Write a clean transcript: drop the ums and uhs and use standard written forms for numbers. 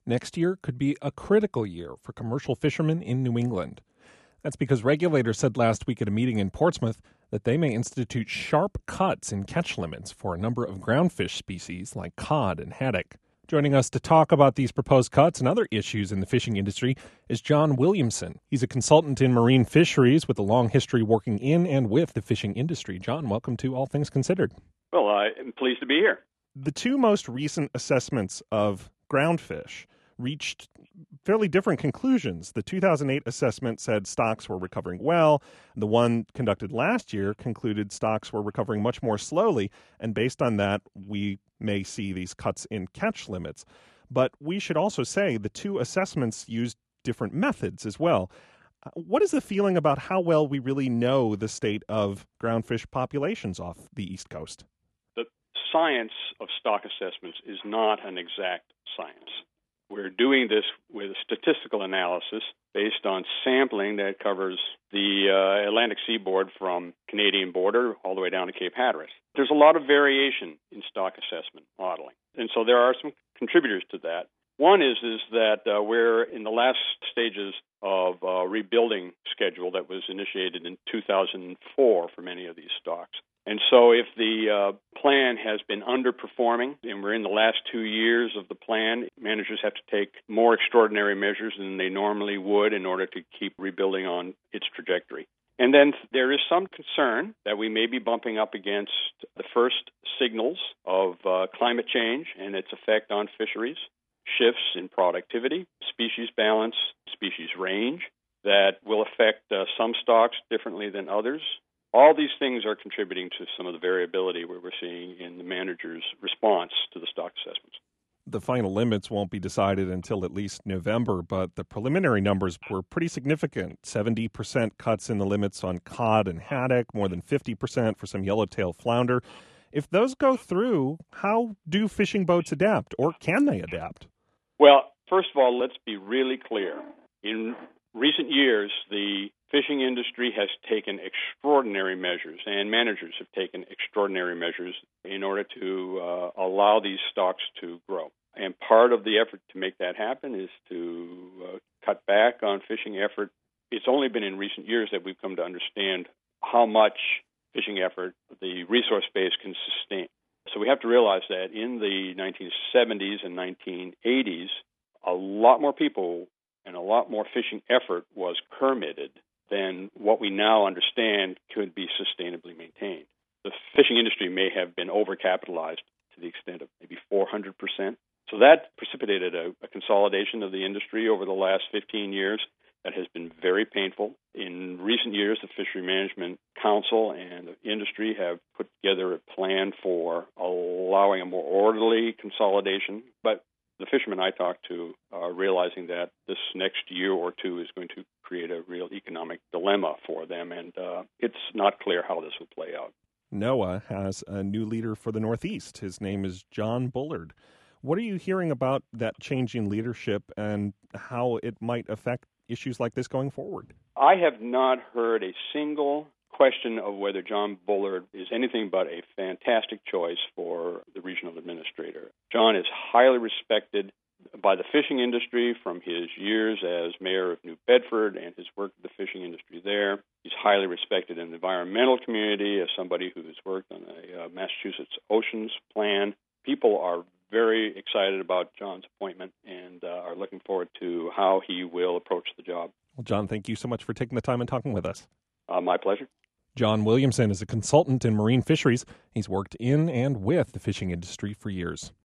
Next year could be a critical year for commercial fishermen in New England. That's because regulators said last week at a meeting in Portsmouth that they may institute sharp cuts in catch limits for a number of groundfish species like cod and haddock. Joining us to talk about these proposed cuts and other issues in the fishing industry is John Williamson. He's a consultant in marine fisheries with a long history working in and with the fishing industry. John, welcome to All Things Considered. Well, I'm pleased to be here. The two most recent assessments of groundfish reached fairly different conclusions. The 2008 assessment said stocks were recovering well. The one conducted last year concluded stocks were recovering much more slowly, and based on that, we may see these cuts in catch limits. But we should also say the two assessments used different methods as well. What is the feeling about how well we really know the state of groundfish populations off the East Coast? The science of stock assessments is not an exact science. We're doing this with a statistical analysis based on sampling that covers the Atlantic seaboard from Canadian border all the way down to Cape Hatteras. There's a lot of variation in stock assessment modeling, and so there are some contributors to that. One is that we're in the last stages of a rebuilding schedule that was initiated in 2004 for many of these stocks. And so if the plan has been underperforming, and we're in the last 2 years of the plan, managers have to take more extraordinary measures than they normally would in order to keep rebuilding on its trajectory. And then there is some concern that we may be bumping up against the first signals of climate change and its effect on fisheries, shifts in productivity, species balance, species range that will affect some stocks differently than others. All these things are contributing to some of the variability we're seeing in the manager's response to the stock assessments. The final limits won't be decided until at least November, but the preliminary numbers were pretty significant. 70% cuts in the limits on cod and haddock, more than 50% for some yellowtail flounder. If those go through, how do fishing boats adapt, or can they adapt? Well, first of all, let's be really clear. In recent years, the fishing industry has taken extraordinary measures, and managers have taken extraordinary measures in order to allow these stocks to grow. And part of the effort to make that happen is to cut back on fishing effort. It's only been in recent years that we've come to understand how much fishing effort the resource base can sustain. So we have to realize that in the 1970s and 1980s, a lot more people and a lot more fishing effort was permitted than what we now understand could be sustainably maintained. The fishing industry may have been overcapitalized to the extent of maybe 400%. So that precipitated a consolidation of the industry over the last 15 years that has been very painful. In recent years, the Fishery Management Council and the industry have put together a plan for allowing a more orderly consolidation, but the fishermen I talked to are realizing that this next year or two is going to create a real economic dilemma for them, and it's not clear how this will play out. NOAA has a new leader for the Northeast. His name is John Bullard. What are you hearing about that changing leadership and how it might affect issues like this going forward? I have not heard a single question of whether John Bullard is anything but a fantastic choice for the regional administrator. John is highly respected by the fishing industry from his years as mayor of New Bedford and his work with the fishing industry there. He's highly respected in the environmental community as somebody who has worked on a Massachusetts Oceans Plan. People are very excited about John's appointment and are looking forward to how he will approach the job. Well, John, thank you so much for taking the time and talking with us. My pleasure. John Williamson is a consultant in marine fisheries. He's worked in and with the fishing industry for years.